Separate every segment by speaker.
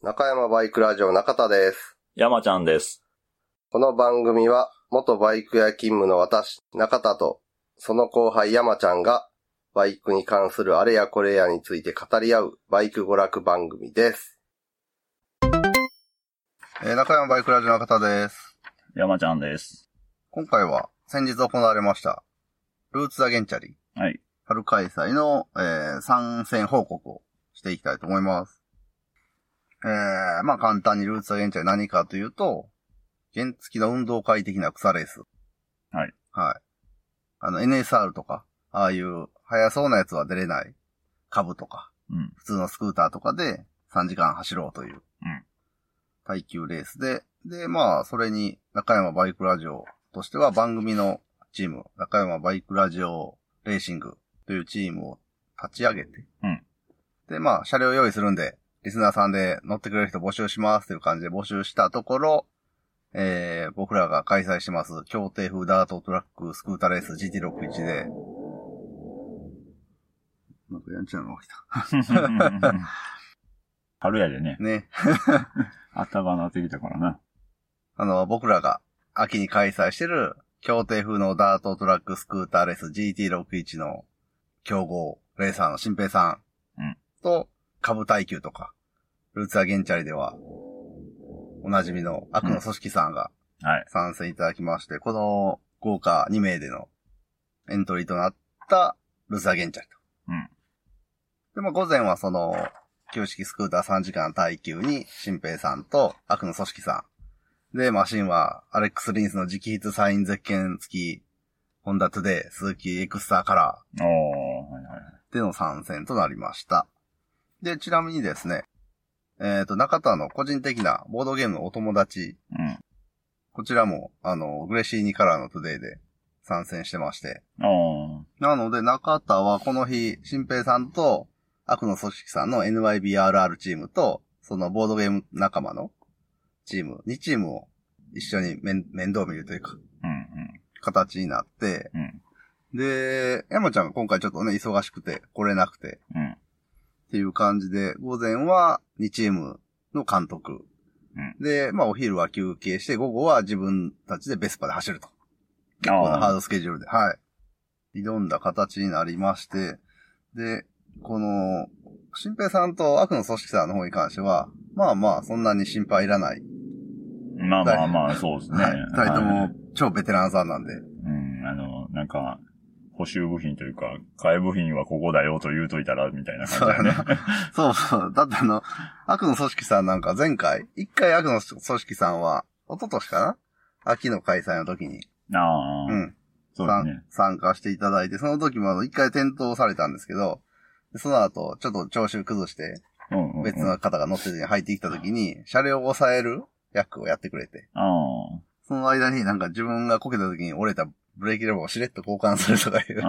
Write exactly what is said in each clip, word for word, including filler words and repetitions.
Speaker 1: 中山バイクラジオ中田です。
Speaker 2: 山ちゃんです。
Speaker 1: この番組は元バイク屋勤務の私中田とその後輩山ちゃんがバイクに関するあれやこれやについて語り合うバイク娯楽番組です。えー、中山バイクラジオ中田です。
Speaker 2: 山ちゃんです。
Speaker 1: 今回は先日行われましたルーツ・ザ・ゲンチャリ、
Speaker 2: はい、
Speaker 1: 春開催の、えー、参戦報告をしていきたいと思います。えー、まあ簡単にルーツ・ザ・ゲンチャリ何かというと、原付の運動会的な草レース。
Speaker 2: はい。
Speaker 1: はい。あの エヌエスアール とか、ああいう速そうなやつは出れない株とか、
Speaker 2: うん、
Speaker 1: 普通のスクーターとかでさんじかん走ろうという耐久レースで、で、まあそれに中山バイクラジオとしては番組のチーム、中山バイクラジオレーシングというチームを立ち上げて、
Speaker 2: うん、
Speaker 1: で、まあ車両用意するんで、リスナーさんで乗ってくれる人募集しますという感じで募集したところ、えー、僕らが開催します協定風ダートトラックスクーターレース ジーティーろくじゅういち で、なんかやんちゃなのが来た。
Speaker 2: 春やでね。
Speaker 1: ね。
Speaker 2: 頭なってきたからな。
Speaker 1: あの、僕らが秋に開催してる協定風のダートトラックスクーターレース ジーティーろくじゅういち の競合レーサーの新平さんと、株耐久とか、ルーツ・ザ・ゲンチャリでは、おなじみの悪の組織さんが参戦いただきまして、うんはい、この豪華にめいでのエントリーとなったルーツ・ザ・ゲンチャリと。
Speaker 2: うん、
Speaker 1: でも午前はその、旧式スクーターさんじかん耐久に、新平さんと悪の組織さん。で、マシンはアレックス・リンスの直筆サインゼッケン付き、ホンダトゥデイ、スズキエクスターカラー。
Speaker 2: おー、はいはい。
Speaker 1: での参戦となりました。で、ちなみにですね、えっと、中田の個人的なボードゲームのお友達、
Speaker 2: うん、
Speaker 1: こちらも、あの、グレシーニカラーのトゥデイで参戦してまして。
Speaker 2: おー。
Speaker 1: なので、中田はこの日、新平さんと悪の組織さんの エヌワイビーアールアール チームと、そのボードゲーム仲間のチーム、にチームを一緒に面面倒見るというか、
Speaker 2: うんうん、
Speaker 1: 形になって、
Speaker 2: うん、
Speaker 1: で、山ちゃんが今回ちょっとね、忙しくて来れなくて、
Speaker 2: うん
Speaker 1: っていう感じで、午前はにチームの監督。うん、で、まあお昼は休憩して、午後は自分たちでベスパで走ると。結構なハードスケジュールで、はい。挑んだ形になりまして、で、この、新平さんと悪の組織さんの方に関しては、まあまあ、そんなに心配いらない。
Speaker 2: まあまあまあ、そうですね。
Speaker 1: はい。二人とも超ベテランさんなんで。
Speaker 2: うん、あの、なんか、補修部品というか、替え部品はここだよと言うといたら、みたいな感じだね。
Speaker 1: そうそう。だってあの、悪の組織さんなんか前回、一回悪の組織さんは、一昨年かな秋の開催の時に。
Speaker 2: ああ。
Speaker 1: うん。
Speaker 2: そうですね。
Speaker 1: 参加していただいて、その時もあの、一回転倒されたんですけど、その後、ちょっと調子崩して、別の方が乗ってて入ってきた時に、車両を抑える役をやってくれて。
Speaker 2: ああ。
Speaker 1: その間になんか自分がこけた時に折れたブレーキレバーをしれっと交換するとかいう。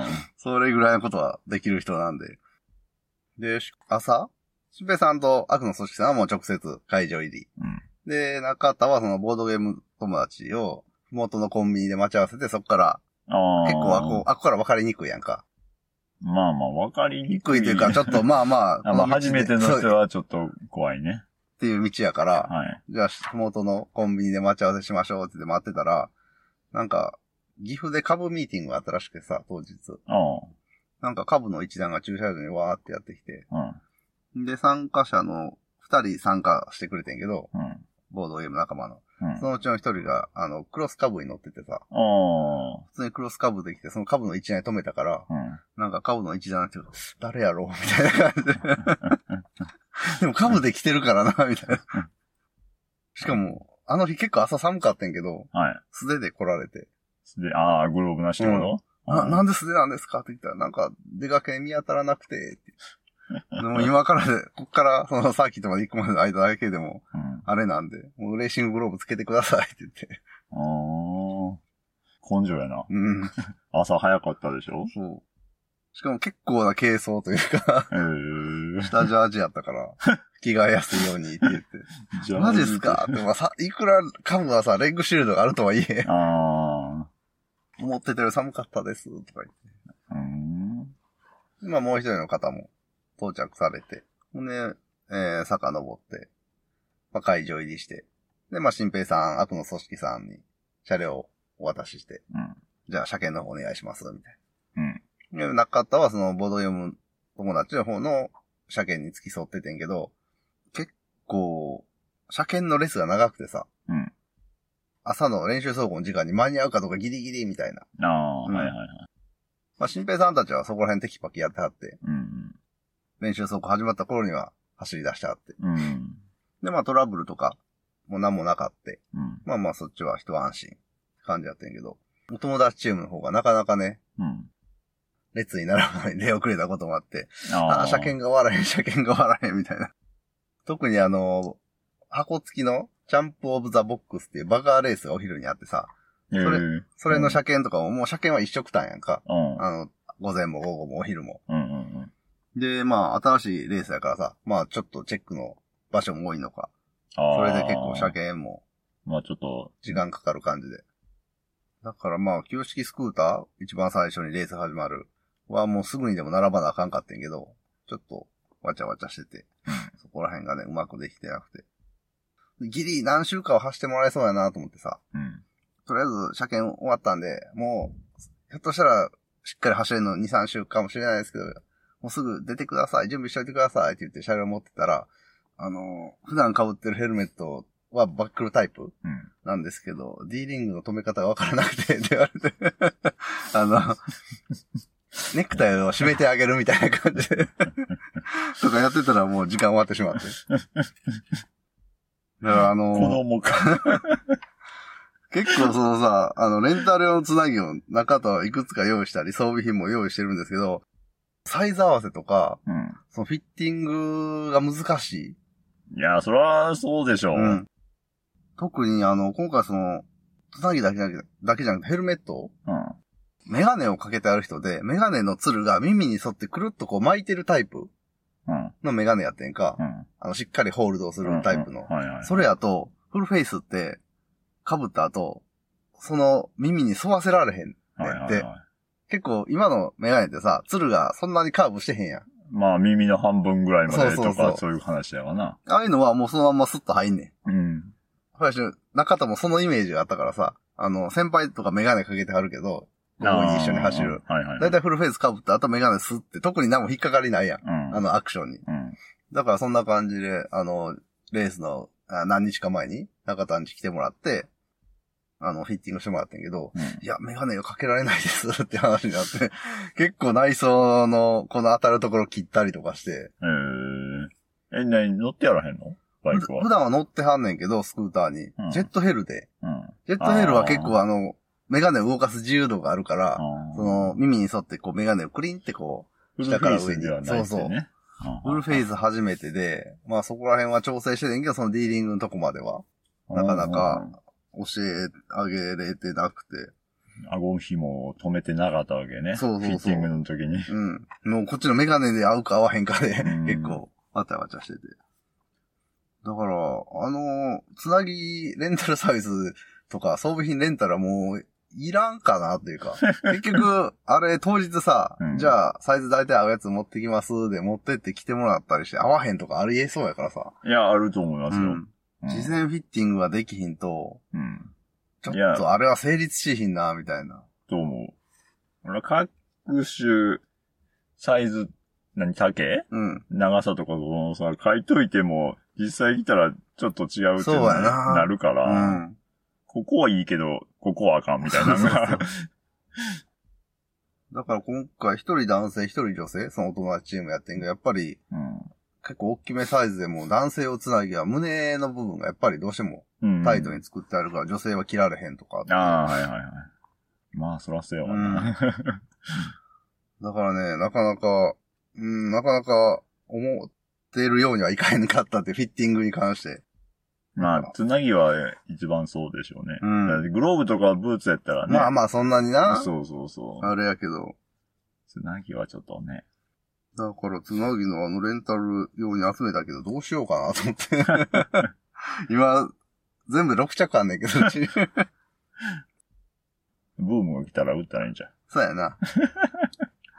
Speaker 1: それぐらいのことはできる人なんで。で、朝、新平さんと悪の組織さんはもう直接会場入り。
Speaker 2: うん、
Speaker 1: で、中田はそのボードゲーム友達を、ふもとのコンビニで待ち合わせて、そこから、結構あこ、あこから分かりにくいやんか。
Speaker 2: まあまあ分かりにくい。
Speaker 1: にくいというか、ちょっとまあまあ。
Speaker 2: あまあ初めての人はちょっと怖いね。
Speaker 1: っていう道やから、
Speaker 2: はい、
Speaker 1: じゃあ、ふもとのコンビニで待ち合わせしましょうって言って待ってたら、なんか、岐阜で株ミーティングがあったらしくてさ、当日。なんか株の一団が駐車場にわーってやってきて、うん、で、参加者の二人参加してくれてんけど、うん、ボードゲーム仲間の。うん、そのうちの一人が、あの、クロス株に乗っててさ、普通にクロス株できて、その株の一団に止めたから、うん、なんか株の一団って誰やろうみたいな感じで。でも株で来てるからな、みたいな。しかも、あの日結構朝寒かったんけど、はい、素手で来られて。
Speaker 2: 素手、ああ、グローブなしってこと、
Speaker 1: うん、な、なんで素手なんですかって言ったら、なんか、出かけ見当たらなくて、ってでも今からで、こっからそのサーキットまで行くまでの間だけでも、うん、あれなんで、もうレーシンググローブつけてくださいって言って。
Speaker 2: ああ、根性やな。
Speaker 1: うん。
Speaker 2: 朝早かったでしょ？
Speaker 1: そう。しかも結構な軽装というか、えー、下ジャージやったから、着替えやすいようにって言って。マジっすかって、まあさ、いくら株はさ、レッグシールドがあるとはいえ、あ思ってたより寒かったです、とか言って。うーんまあもう一人の方も到着されて。ほんで、 えー、坂登って、まあ、会場入りして、で、まあ、新平さん、悪の組織さんに車両をお渡しして、うん、じゃあ車検の方お願いします、みたいな。うん。で、中田はそのボード読む友達の方の車検に付き添っててんけど、結構、車検のレスが長くてさ、うん、朝の練習走行の時間に間に合うかどうかギリギリみたいな。ああ、うん、はいはいはい。まあ、新平さんたちはそこら辺テキパキやってはって、うんうん、練習走行始まった頃には走り出してはって。うん、で、まあトラブルとかもう何もなかって、うん、まあまあそっちは一安心って感じやってんけど、お友達チームの方がなかなかね、うん、列に並ばない出遅れたこともあって、ああ、車検が終わらへん、車検が終わらへんみたいな。特にあの、箱付きのチャンプオブザボックスっていうバカーレースがお昼にあってさ、それ、それの車検とかも、もう車検は一色単やんか。うん、あの、午前も午後もお昼も。うんうんうん、で、まあ、新しいレースやからさ、まあ、ちょっとチェックの場所も多いのか。それで結構車検も、
Speaker 2: まあちょっと、
Speaker 1: 時間かかる感じで。だからまあ、旧式スクーター、一番最初にレース始まるはもうすぐにでも並ばなあかんかってんけど、ちょっと、わちゃわちゃしてて、そこら辺がね、うまくできてなくて。ギリ何週間は走ってもらえそうやなと思ってさ。うんとりあえず車検終わったんで、もう、ひょっとしたらしっかり走れるのに、さん週かもしれないですけど、もうすぐ出てください、準備しといてくださいって言って車両持ってたら、あの、普段被ってるヘルメットはバックルタイプなんですけど、うん、D リングの止め方がわからなくて、って言われて、あの、ネクタイを締めてあげるみたいな感じで、とかやってたらもう時間終わってしまって。だからあの、
Speaker 2: 子供か。
Speaker 1: 結構そのさ、あの、レンタル用のつなぎを中といくつか用意したり、装備品も用意してるんですけど、サイズ合わせとか、うん、そのフィッティングが難し
Speaker 2: い。いや、それはそうでしょう。うん、
Speaker 1: 特にあの、今回その、つなぎだけじゃなくて、だけじゃなくてヘルメット、うん、メガネをかけてある人で、メガネのつるが耳に沿ってくるっとこう巻いてるタイプのメガネやってんか、うん、あの、しっかりホールドをするタイプの。それやと、フルフェイスって、被った後、その耳に沿わせられへんねんって、はいはいはい。結構今のメガネってさ、ツルがそんなにカーブしてへんやん。
Speaker 2: まあ耳の半分ぐらいまでとかそうそうそう、そういう話だわな。
Speaker 1: ああいうのはもうそのまんまスッと入んねん。うん。最初、中田もそのイメージがあったからさ、あの、先輩とかメガネかけてはるけど、ここに一緒に走る。はいはいはい、だいたいフルフェイス被った後メガネスって、特に何も引っかかりないやん。うん、あのアクションに、うん。だからそんな感じで、あの、レースの何日か前に中田に来てもらって、あの、フィッティングしてもらったんやけど、うん、いや、メガネをかけられないですって話になって、結構内装のこの当たるところ切ったりとかして。
Speaker 2: えー、え、何乗ってやらへんのバイクは。
Speaker 1: 普段は乗ってはんねんけど、スクーターに。うん、ジェットヘルで、うん。ジェットヘルは結構あの、メガネを動かす自由度があるから、その、耳に沿ってこうメガネをクリンってこう、下から上に。ね、そうそう。フルフェイス初めてで、まあそこら辺は調整してんけど、そのディーリングのとこまでは、なかなか、教えあげれてなくて。
Speaker 2: 顎紐を止めてなかったわけね。そうそうそう。フィッティングの時に。
Speaker 1: うん。もうこっちのメガネで合うか合わへんかで、結構、わちゃわちゃしてて。だから、あの、つなぎレンタルサイズとか装備品レンタルはもう、いらんかなっていうか。結局、あれ当日さ、うん、じゃあ、サイズ大体合うやつ持ってきますで持ってって来てもらったりして合わへんとかありえそうやからさ。
Speaker 2: いや、あると思いますよ。
Speaker 1: うん事前フィッティングができひんと、うん、ちょっとあれは成立しひんな、みたいな。
Speaker 2: と思う。俺各種、サイズ、何、丈うん。長さとかそのさ、書いといても、実際来たらちょっと違うってな、なるから、うん、ここはいいけど、ここはあかんみたいなのが。
Speaker 1: だから今回一人男性一人女性、そのお友達チームやってんが、やっぱり、うん結構大きめサイズでも男性用つなぎは胸の部分がやっぱりどうしてもタイトに作ってあるから女性は着られへんとか。
Speaker 2: ああ、はいはいはい。まあ、そらそうやわな、うん。
Speaker 1: だからね、なかなか、うん、なかなか思っているようにはいかへんかったってフィッティングに関して。
Speaker 2: まあ、つなぎは一番そうでしょうね。うん、グローブとかブーツやったらね。
Speaker 1: まあまあそんなにな。
Speaker 2: そうそうそう。
Speaker 1: あれやけど。
Speaker 2: つなぎはちょっとね。
Speaker 1: だから、つなぎのあのレンタル用に集めたけど、どうしようかなと思って。今、全部ろく着あんねんけど、うち。
Speaker 2: ブームが来たら売ったらいいんじゃん。
Speaker 1: そうやな。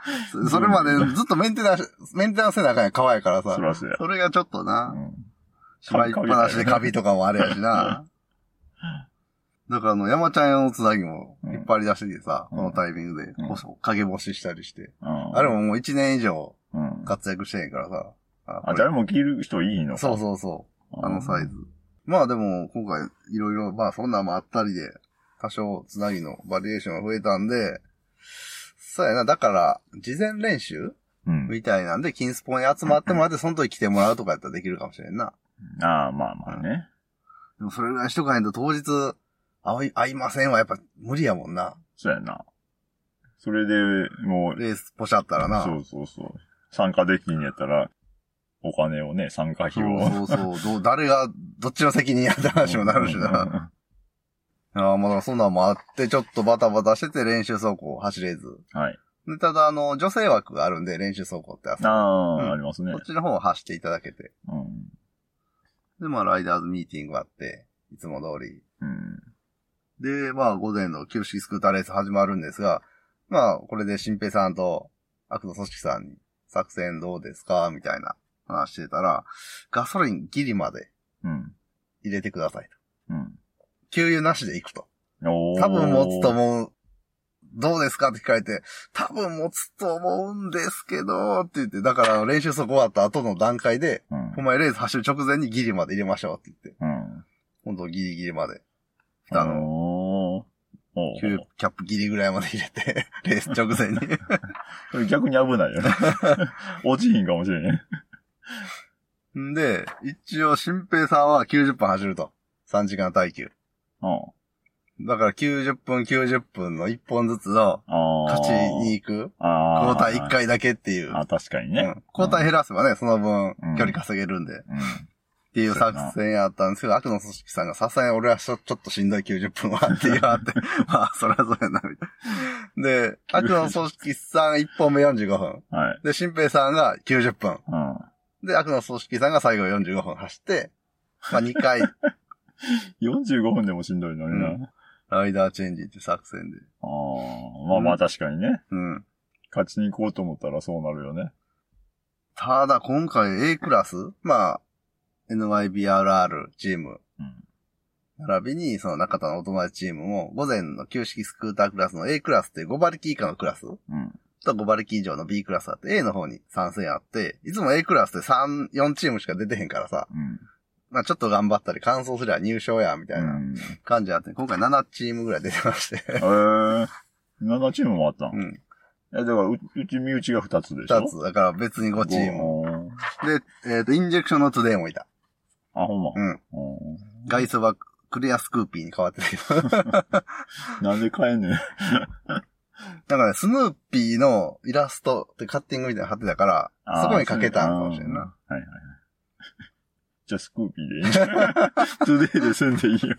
Speaker 1: それまでずっとメンテナンス、メンテナンスせなあかんやん、川やからさ。
Speaker 2: そらそうや。
Speaker 1: それがちょっとな。うん、しまいっぱなしでカビとかもあれやしな。だからあの、山ちゃん用のつなぎも引っ張り出してきてさ、うん、このタイミングで、うん、影干ししたりして。うん、あれももう一年以上活躍してへんからさ。
Speaker 2: うん、あ、誰も着る人いいのか。
Speaker 1: そうそうそう。あのサイズ。まあでも、今回いろいろ、まあそんなんもあったりで、多少つなぎのバリエーションが増えたんで、そうやな、だから、事前練習、うん、みたいなんで、金スポに集まってもらって、その時来てもらうとかやったらできるかもしれんな。
Speaker 2: ああ、まあまあね。
Speaker 1: でもそれぐらいしとかないと当日、会い、会いませんはやっぱ無理やもんな。
Speaker 2: そうやな。それで、もう。
Speaker 1: レースポシャったらな。
Speaker 2: そうそうそう。参加できんやったら、お金をね、参加費を。
Speaker 1: そうそうそう。ど誰が、どっちの責任やって話もなるしな。ああ、まあ、そんなんもあって、ちょっとバタバタしてて練習走行走れず。はい。で、ただ、あの、女性枠があるんで、練習走行って
Speaker 2: ああ、うん、ありますね。
Speaker 1: こっちの方を走っていただけて。うん。で、まあ、ライダーズミーティングあって、いつも通り。うん。で、まあ、午前の旧式スクーターレース始まるんですが、まあ、これで新平さんと悪の組織さんに作戦どうですかみたいな話してたら、ガソリンギリまで入れてくださいと。うん。給油なしで行くと。多分持つと思う。どうですかって聞かれて、多分持つと思うんですけど、って言って、だから練習そこ終わった後の段階で、うん、お前レース走る直前にギリまで入れましょうって言って。うん。本当ギリギリまで。あの、キャップギリぐらいまで入れて、レース直前に。
Speaker 2: それ逆に危ないよね。落ちひんかもしれんね。
Speaker 1: んで、一応、新平さんはきゅうじゅっぷん走ると。さんじかん耐久。うん。だからきゅうじゅっぷんきゅうじゅっぷんのいっぽんずつの勝ちに行く。交代いっかいだけっていう。
Speaker 2: あ、確かにね。うん、
Speaker 1: 交代減らせばね、その分距離稼げるんで。うん。っていう作戦やったんですけど、悪の組織さんがさすがに俺はちょっとしんどいきゅうじゅっぷんはって言われて、まあ、そりゃそうやな、みたいな。で、悪の組織さんいっぽんめよんじゅうごふん。はい。で、新平さんがきゅうじゅっぷん。うん。で、悪の組織さんが最後よんじゅうごふん走って、まあにかい。
Speaker 2: よんじゅうごふんでもしんどいのにな、うん。
Speaker 1: ライダーチェンジって作戦で。
Speaker 2: ああ、まあまあ確かにね。うん。勝ちに行こうと思ったらそうなるよね。
Speaker 1: ただ今回 A クラスまあ、エヌワイビーアールアール チーム。うん。並びに、その中田のお友達チームも、午前の旧式スクータークラスの A クラスってご馬力以下のクラス。うん。とご馬力以上の B クラスあって、A の方に参戦あって、いつも A クラスでさん、よんチームしか出てへんからさ。うん。まあちょっと頑張ったり、完走すりゃ入賞や、みたいな感じあって、今回ななチームぐらい出てまして。へ
Speaker 2: ー。ななチームもあったん？うん。え、だからう、うち身内がふたつでしょ？
Speaker 1: ふたつ。だから別にごチーム。で、えっと、インジェクションのトゥデイもいた。
Speaker 2: あ、ほんま。うん。
Speaker 1: 外装はクリアスクーピーに変わってるけど。
Speaker 2: なんで変えんねん。
Speaker 1: なんかね、スヌーピーのイラストってカッティングみたいなの貼ってたから、そこにかけたのかもしれんな。はいはいはい。
Speaker 2: じゃあスクーピーでいいんじゃない？トゥデイでせんでいいよ。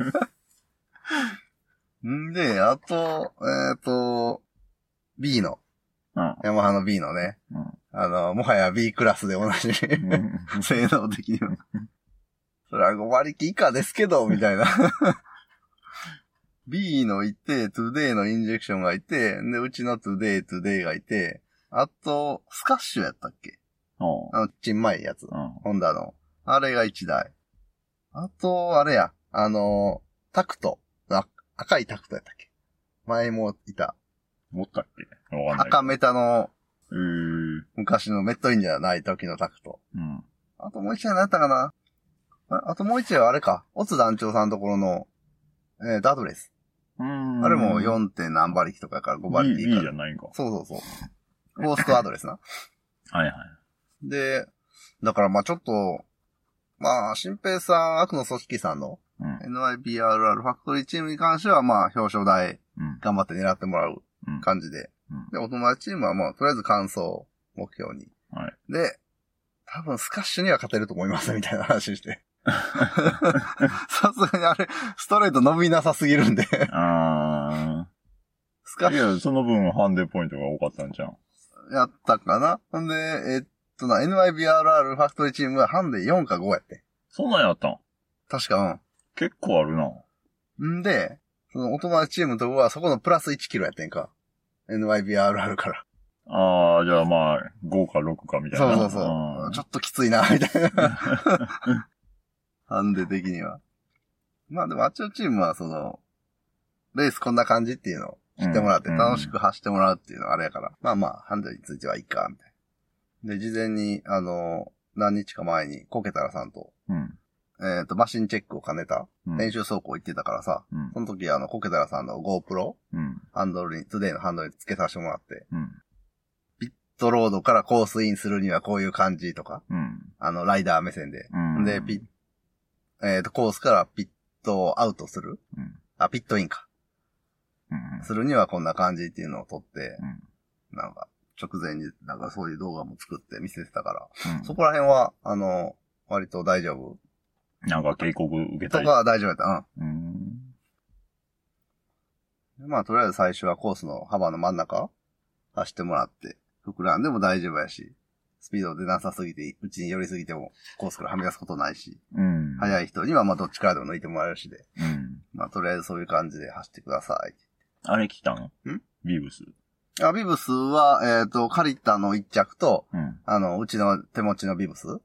Speaker 1: んで、あと、えっと、B の。うん、ヤマハの B のね。うん、あの、もはや B クラスで同じ、うん、性能的には。それはご馬力以下ですけど、みたいな。B のいて、Today のインジェクションがいて、で、うちの Today、Today がいて、あと、スカッシュやったっけ？あの、ちんまいやつ。ホンダの。あれがいちだい。あと、あれや、あの、タクト。あ、赤いタクトやったっけ？前もいた。
Speaker 2: 持ったっけ？
Speaker 1: 赤メタの、昔のメットインじゃない時のタクト。うん。あともう一台何やったかな？あ, あともう一台はあれか。オツ団長さんのところの、えー、ダートレース。うん。あれも よん. 点何馬力とかからご馬力以下。
Speaker 2: B じゃないんか。
Speaker 1: そうそうそう。ゴーストアドレスな。
Speaker 2: はいはい。
Speaker 1: で、だからまあちょっと、まあ、新平さん、悪の組織さんの、うん、エヌワイビーアールアール ファクトリーチームに関してはまあ表彰台、頑張って狙ってもらう感じで。うんうん、で、お友達チームはまあとりあえず完走目標に。はい。で、多分スカッシュには勝てると思いますみたいな話して。さすがにあれ、ストレート伸びなさすぎるんで。あ
Speaker 2: スカッシュ。いや、その分ハンデポイントが多かったんじゃん。
Speaker 1: やったかな。ほんで、えー、っとな、エヌワイビーアールアール ファクトリーチームはハンデよんかごやって。
Speaker 2: そんなんやったん？
Speaker 1: 確か、うん。
Speaker 2: 結構あるな。
Speaker 1: んで、そのお友達チームのとこはそこのプラスいちキロやってんか。エヌワイビーアールアール から。
Speaker 2: ああ、じゃあまあ、ごかろくかみたいな。
Speaker 1: そうそうそう。うん、ちょっときついな、みたいな。ハンデ的には。まあでもあっちのチームはその、レースこんな感じっていうのを知ってもらって、楽しく走ってもらうっていうのがあれやから、うん、まあまあ、ハンデについてはいいか、みたいな。で、事前に、あの、何日か前に、コケタラさんと、うん、えっと、マシンチェックを兼ねた、練習走行行ってたからさ、うん、その時あの、コケタラさんの GoPro、うん、ハンドルに、トゥデイのハンドルに付けさせてもらって、うん、ピットロードからコースインするにはこういう感じとか、うん、あの、ライダー目線で、うん、で、ピッ、えっと、コースからピットアウトする、うん、あ、ピットインか。うん、するにはこんな感じっていうのを撮って、うん、なんか、直前になんかそういう動画も作って見せてたから、うん、そこら辺は、あの、割と大丈夫。
Speaker 2: なんか警告受けたり
Speaker 1: とかは大丈夫やった。うん。うん、まあ、とりあえず最初はコースの幅の真ん中走ってもらって、膨らんでも大丈夫やし、スピード出なさすぎて、うちに寄りすぎてもコースからはみ出すことないし、うん、速い人にはまあどっちからでも抜いてもらえるしで、うん、まあとりあえずそういう感じで走ってください。
Speaker 2: あれ来たの？ん？ビブス。
Speaker 1: あ、ビブスは、えっと、カリタの一着と、うん、あの、うちの手持ちのビブス、うん、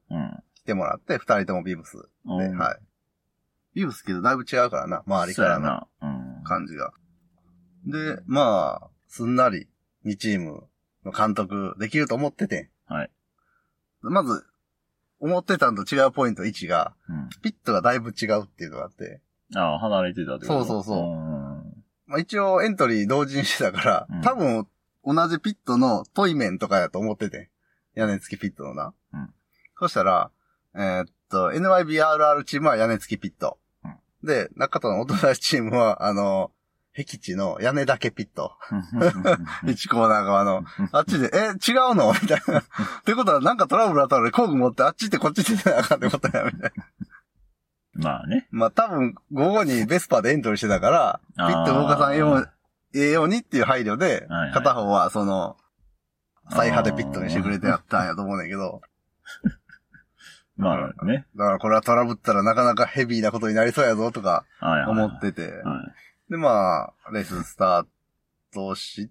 Speaker 1: 来てもらって、二人ともビブスで、はい。ビブスけどだいぶ違うからな、周りからの感じが。うん、で、まあ、すんなりにチームの監督できると思ってて、はい。まず、思ってたのと違うポイントいちが、うん、ピットがだいぶ違うっていうのがあって。
Speaker 2: ああ、離れてたってこと？
Speaker 1: そうそうそう。まあ、一応エントリー同時にしてたから、うん、多分同じピットのトイメンとかやと思ってて。屋根付きピットのな。うん、そしたら、えー、っと、エヌワイビーアールアール チームは屋根付きピット。うん、で、中田のお友達チームは、あの、僻地の屋根だけピット。いちコーナー側の。あっちで、え、違うのみたいな。ってことはなんかトラブルあったので工具持ってあっち行ってこっち行ってなあかんってことや、みたいな。
Speaker 2: まあね。
Speaker 1: まあ多分、午後にベスパでエントリーしてたから、ピット動かさんよう、ええようにっていう配慮で、はいはい、片方はその、最派でピットにしてくれてやったんやと思うねんけど。
Speaker 2: まあね。
Speaker 1: だからこれはトラブったらなかなかヘビーなことになりそうやぞとか、思ってて。はいはいはいはい、で、まあ、レーススタートして、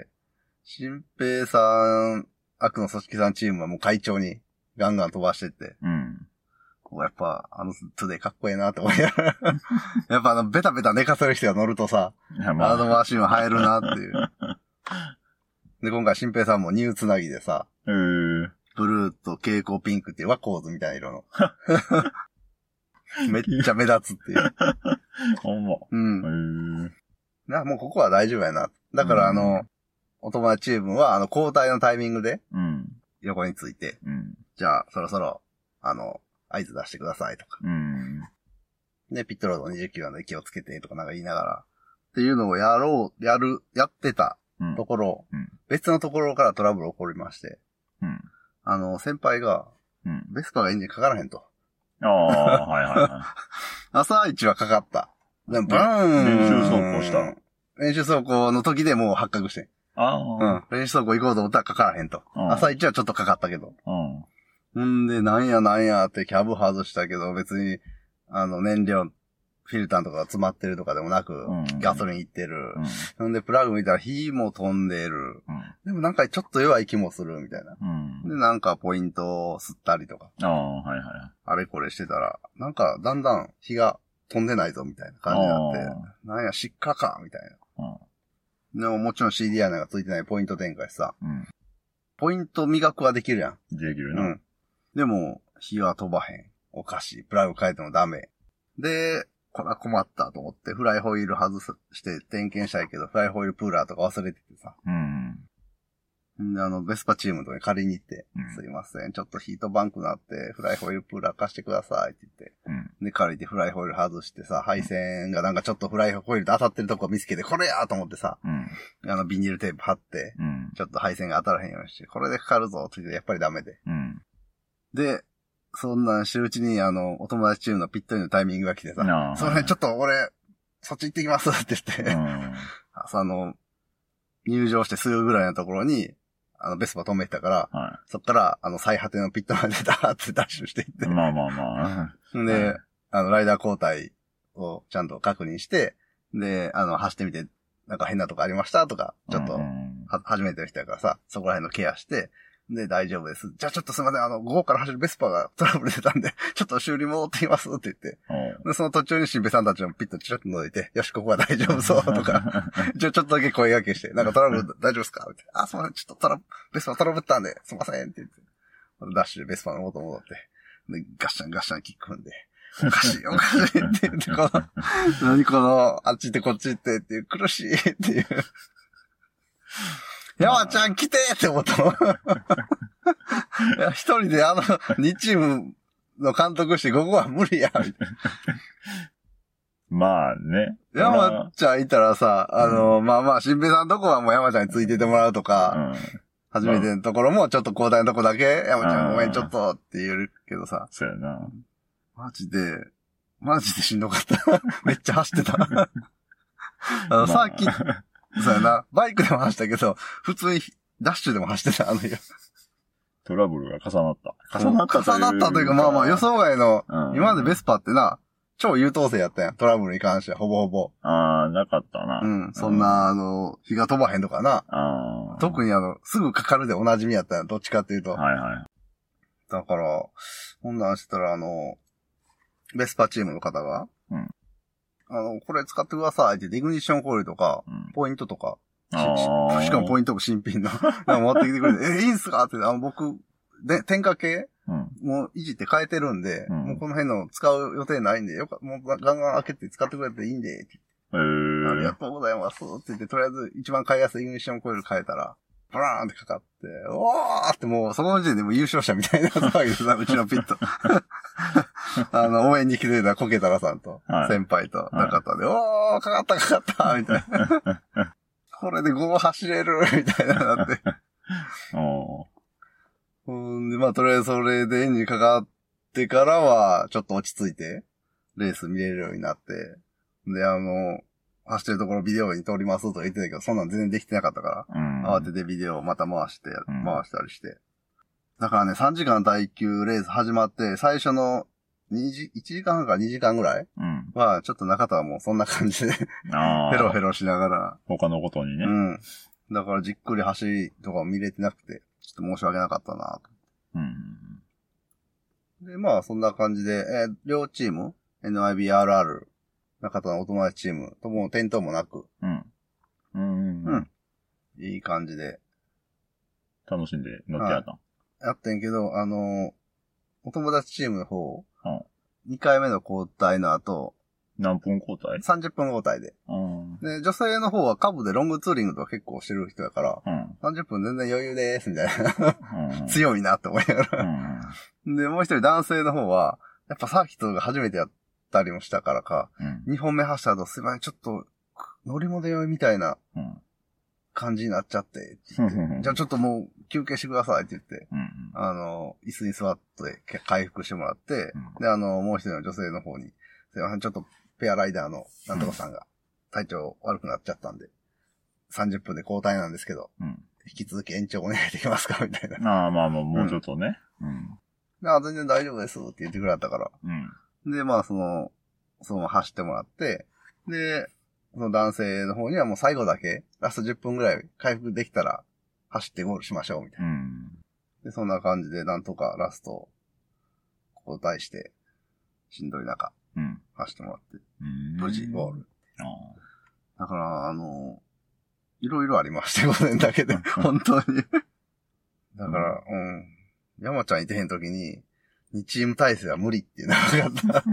Speaker 1: 新平さん、悪の組織さんチームはもう会長にガンガン飛ばしてって。うん。やっぱ、あのトゥデイかっこいいなって思いながら。やっぱあの、ベタベタ寝かせる人が乗るとさ、まあ、あのマシンは入るなっていう。で、今回新平さんもニューつなぎでさ、へーブルーと蛍光ピンクっていうワコーズみたいな色の。めっちゃ目立つっていう。
Speaker 2: ほんま。
Speaker 1: うん。な、もうここは大丈夫やな。だからあの、うん、お友達チームはあの交代のタイミングで、横について、うん、じゃあそろそろ、あの、合図出してくださいとか。うん、で、ピットロードにじゅっキロまで気をつけてとかなんか言いながら、っていうのをやろう、やる、やってたところ、うん、別のところからトラブル起こりまして、うん、あの、先輩が、うん、ベスパがエンジンかからへんと。
Speaker 2: ああ、はいはいはい。
Speaker 1: 朝一はかかった。でも、ブーン
Speaker 2: 練習走行した。
Speaker 1: 練習走行の時でもう発覚してん。ああ。うん。練習走行行こうと思ったらかからへんと。朝一はちょっとかかったけど。うん。んで、なんやなんやってキャブ外したけど、別に、あの、燃料、フィルターとかが詰まってるとかでもなく、うん、ガソリンいってる。うん、んで、プラグ見たら火も飛んでる。うん、でもなんかちょっと弱い気もするみたいな。うん、で、なんかポイントを吸ったりとか。ああ、はいはい。あれこれしてたら、なんかだんだん火が飛んでないぞみたいな感じになって、なんや失火かみたいな。うん、でももちろん シーディー 穴がついてないポイント展開しさ、うん、ポイント磨くはできるやん。
Speaker 2: できるな。うん。
Speaker 1: でも、火は飛ばへん。おかしい。プラグ変えてもダメ。で、これは困ったと思って、フライホイール外して点検したいけど、フライホイールプーラーとか忘れててさ。うん。で、あの、ベスパチームのとこに借りに行って、うん、すいません、ちょっとヒートバンクなって、フライホイールプーラー貸してくださいって言って、うん、で、借りてフライホイール外してさ、配線がなんかちょっとフライホイールと当たってるとこ見つけて、これやと思ってさ、うん、あの、ビニールテープ貼って、うん、ちょっと配線が当たらへんようにして、これでかかるぞって言って、やっぱりダメで。うん、で、そんなんしてるうちに、あの、お友達チームのピットインのタイミングが来てさ、no. その辺ちょっと俺、そっち行ってきますって言って、うん、朝の、入場してすぐぐらいのところに、あの、ベスパ止めてたから、はい、そっから、あの、最果てのピットまで出たってダッシュしていって。
Speaker 2: まあまあま
Speaker 1: あ。で、あの、ライダー交代をちゃんと確認して、で、あの、走ってみて、 なんか変なとこありましたとか、ちょっと、は、初めての人やからさ、そこら辺のケアして、で、大丈夫です。じゃあちょっとすいません、あの、午後から走るベスパがトラブル出たんで、ちょっと修理戻ってきますって言って、で、その途中にしんべさんたちもピッとチラッと覗いて、よし、ここは大丈夫そうとか、ちょ、ちょっとだけ声掛けして、なんかトラブル大丈夫ですかって、あ、すいません、ちょっとトラ、ベスパトラブったんで、すいませんって言って、ダッシュでベスパの元戻って、で、ガッシャンガッシャンキック踏んで、おかしい、おかしいって言って、この、何この、あっち行ってこっち行ってっていう、苦しいっていう。山ちゃん来てって思ったもん。いや、一人であの、にチームの監督して、ここは無理や、みたいな。
Speaker 2: まあね。
Speaker 1: 山ちゃんいたらさ、あの、うん、まあまあ、新平さんのとこはもう山ちゃんについててもらうとか、うん、初めてのところもちょっと交代のとこだけ、山ちゃんごめんちょっとって言えるけどさ。
Speaker 2: そうやな。
Speaker 1: マジで、マジでしんどかった。めっちゃ走ってた。あの、さっき、そうやな。バイクでも走ったけど、普通にダッシュでも走ってた、あの日。
Speaker 2: トラブルが重なった。重なったというか。
Speaker 1: 重なったというか、まあまあ予想外の、うん、今までベスパってな、超優等生やったやん。トラブルに関しては、ほぼほぼ。
Speaker 2: ああ、なかったな。
Speaker 1: うん。そんな、あの、火が飛ばへんとかな。あ特にあの、すぐかかるでおなじみやったやん。どっちかっていうと。
Speaker 2: はいはい。
Speaker 1: だから、こんなんしてたら、あの、ベスパチームの方が、うん。あの、これ使ってくださいって、イグニッションコイルとか、うん、ポイントとか、し, し, しかもポイントも新品の、持ってきてくれて、え、いいんすかって、あの、僕、で、点火系、うん、もういじって変えてるんで、うん、もうこの辺の使う予定ないんで、よかもうガンガン開けて使ってくれていいんで、って言って、ありがとうございますって言って、とりあえず一番買いやすいイグニッションコイル変えたら、ブラーンってかかって、おーってもう、その時点でもう優勝者みたいな騒ぎでさ、うちのピット。あの、応援に来てたコケタラさんと、先輩と中田で、はい、おーかかったかかったみたいな。これでご走れるみたいななって。おうんで、まあ、とりあえずそれでエンジンかかってからは、ちょっと落ち着いて、レース見れるようになって、で、あの、走ってるところビデオに撮りますと言ってたけど、そんなん全然できてなかったから、うん、慌ててビデオをまた回して、回したりして。だからね、さんじかん耐久レース始まって、最初のにじ、いちじかんはんからにじかんぐらいは、ちょっと中田はもうそんな感じで、ヘロヘロしながら。
Speaker 2: 他のことにね。
Speaker 1: うん。だからじっくり走りとかを見れてなくて、ちょっと申し訳なかったなと。うん。で、まあそんな感じで、えー、両チーム、エヌアイビーアールアール、中田のお友達チームとも転倒もなく、うん。うん、うん。いい感じで。
Speaker 2: 楽しんで乗ってやったん、はい、
Speaker 1: やってんけど、あのー、お友達チームの方、うん、にかいめの交代の後、
Speaker 2: 何分交代 ?
Speaker 1: さんじゅっぷん交代で、うん。で、女性の方はカブでロングツーリングとか結構してる人だから、うん、さんじゅっぷん全然余裕でーす、みたいな。うん、強いなって思いながら、うん。で、もう一人男性の方は、やっぱサーキットが初めてやったりもしたからか、うん、にほんめ走った後、すいません、ちょっと、乗り物酔いみたいな感じになっちゃって、って言ってじゃあちょっともう休憩してくださいって言って、うん、あの、椅子に座って回復してもらって、うん、で、あの、もう一人の女性の方に、すいません、ちょっとペアライダーのなんとかさんが体調悪くなっちゃったんで、さんじゅっぷんで交代なんですけど、うん、引き続き延長お願いできますかみたいな。
Speaker 2: ああ、まあまあ、もうちょっとね。うん。
Speaker 1: うん、あ全然大丈夫ですって言ってくれたから。うん。で、まあ、その、その走ってもらって、で、その男性の方にはもう最後だけ、ラストじゅっぷんぐらい回復できたら走ってゴールしましょうみたいな。うん、で、そんな感じでなんとかラスト、交代して、しんどい中、うん、走ってもらって、無事ゴール。だから、あの、いろいろありまして、ごねんだけで、本当に。だから、うん。山ちゃんいてへんときに、にチーム体制は無理っていうのが分かった。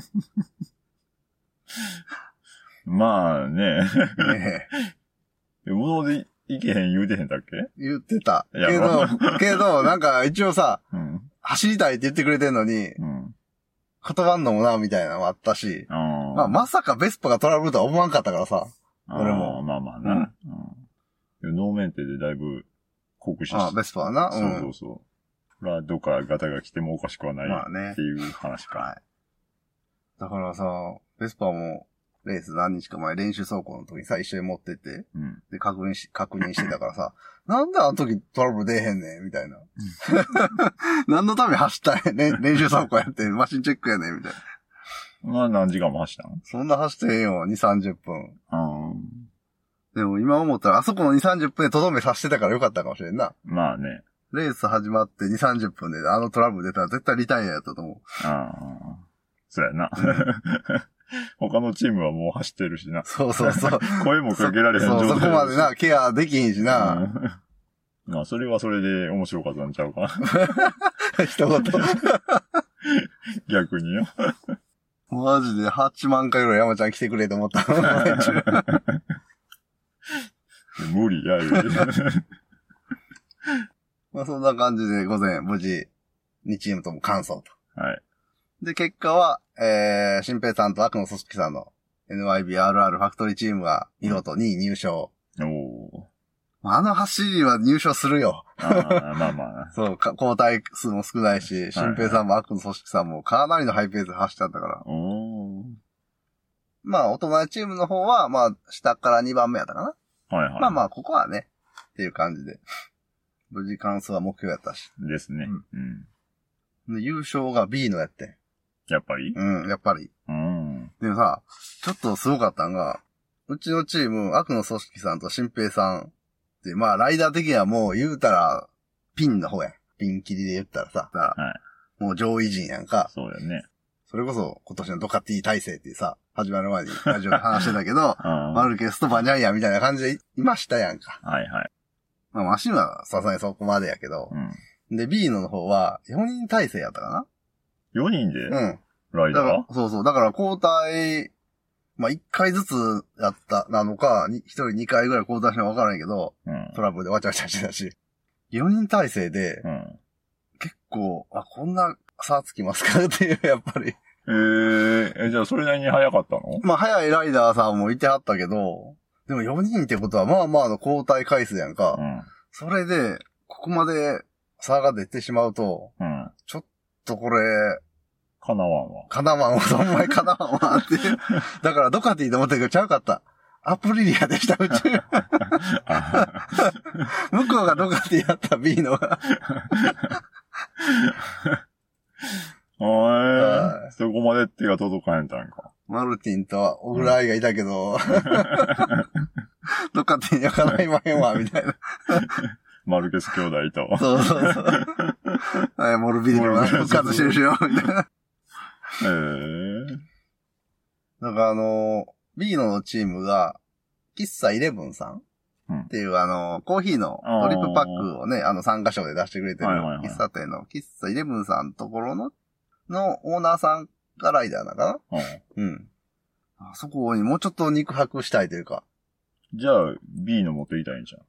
Speaker 2: まあね。ねえ。物でいけへん言うてへんだっけ
Speaker 1: 言ってた。けど、けど、なんか一応さ、うん、走りたいって言ってくれてんのに、うん、断んのもな、みたいなのもあったし、まあ、まさかベスパがトラブルとは思わんかったからさ、俺も。
Speaker 2: まあまあな。うんうん、ノーメンテでだいぶ酷使して。
Speaker 1: あ、ベスパはな。
Speaker 2: うん、そうそうそう。これはどっかガタが来てもおかしくはないっていう話か。まあね、はい。
Speaker 1: だからさ、ベスパも、レース何日か前練習走行の時にさ、一緒に持ってって、うん、で、確認し、確認してたからさ、なんであの時トラブル出えへんねんみたいな。何のために走ったんやね練習走行やって、マシンチェックやねんみたいな。
Speaker 2: まあ何時間も走ったの
Speaker 1: そんな走ってへんよ、に、さんじゅっぷん。うん。 でも今思ったら、あそこのに、さんじゅっぷんでとどめさせてたからよかったかもしれんな。
Speaker 2: まあね。
Speaker 1: レース始まってに、さんじゅっぷんであのトラブル出たら絶対リタイアやったと思う。
Speaker 2: ああ。そうやな。他のチームはもう走ってるしな。
Speaker 1: そうそうそう。
Speaker 2: 声もかけられへん状態
Speaker 1: そう、そこまでな、ケアできひんしな。うん、
Speaker 2: まあ、それはそれで面白かったんちゃうか。
Speaker 1: 一言。
Speaker 2: 逆によ。
Speaker 1: マジではちまん回ぐらい山ちゃん来てくれと思った。
Speaker 2: 無理や、言うて。
Speaker 1: まあそんな感じで午前無事にチームとも完走と。
Speaker 2: はい。
Speaker 1: で、結果は、えー、新平さんと悪の組織さんの エヌワイビーアールアール ファクトリーチームが見事にい入賞。
Speaker 2: うん、お
Speaker 1: あの走りは入賞するよ。
Speaker 2: あまあまあ。
Speaker 1: そう、交代数も少ないし、新平さんも悪の組織さんもかなりのハイペースで走っちゃったから。
Speaker 2: お
Speaker 1: まあ、大人チームの方は、まあ、下からにばんめやったかな。
Speaker 2: はいはい。
Speaker 1: まあまあ、ここはね、っていう感じで。無事完走は目標やったし。
Speaker 2: ですね。
Speaker 1: うん。うん、で、優勝が B のやって。
Speaker 2: やっぱり
Speaker 1: うん、やっぱり。
Speaker 2: うん。
Speaker 1: でもさ、ちょっとすごかったんが、うちのチーム、悪の組織さんと新平さんって、まあ、ライダー的にはもう言うたら、ピンの方や。ピン切りで言ったらさ、だから
Speaker 2: はい、
Speaker 1: もう上位陣やんか。
Speaker 2: そうやね。
Speaker 1: それこそ、今年のドカティ体制ってさ、始まる前にラジオで話してたけど、マルケスとバニャイアみたいな感じでいましたやんか。
Speaker 2: はいはい。
Speaker 1: まあ、マシンはさすがにそこまでやけど、
Speaker 2: うん、
Speaker 1: で、B の方はよにん体制やったかな ?
Speaker 2: よ 人で
Speaker 1: うん。
Speaker 2: ライダー
Speaker 1: だからそうそう。だから交代、まあ、いっかいずつやったなのか、ひとりにかいぐらい交代したのかわからないけど、
Speaker 2: うん、
Speaker 1: トラブルでわちゃわちゃしてたし、よにん体制で、
Speaker 2: うん、
Speaker 1: 結構、あ、こんな差つきますかっていう、やっぱり。
Speaker 2: えー、え、じゃあそれなりに早かったの？
Speaker 1: まあ、早いライダーさんもいてはったけど、でもよにんってことは、まあまあの交代回数やんか。
Speaker 2: うん、
Speaker 1: それで、ここまで差が出てしまうと、
Speaker 2: うん、
Speaker 1: ちょっとこれ、
Speaker 2: かなわんわ。
Speaker 1: かなわんわ、ほんまにかなわんわって。だからドカティと思ったけどちゃうかった。アプリリアでした、うち。向こうがドカティやった B のが。
Speaker 2: おー、そこまで手が届かへんたんか。
Speaker 1: マルティンとオグライがいたけど、うん、ドカティにはかないまへんわ、みたいな。
Speaker 2: マルケス兄弟と。
Speaker 1: そうそうそう。はい、モルビディも復活してるしよ、みたいな。
Speaker 2: へー。
Speaker 1: なんかあのー、B のチームが、喫茶イレブンさん、うん、っていうあのー、コーヒーのドリップパックをね、あのさん箇所で出してくれてる喫茶店の喫茶イレブンさんのところの、のオーナーさんがライダーなのかな、うん、うん。あそこにもうちょっと肉薄したいというか。
Speaker 2: じゃあ、B の持っていたいんじゃん。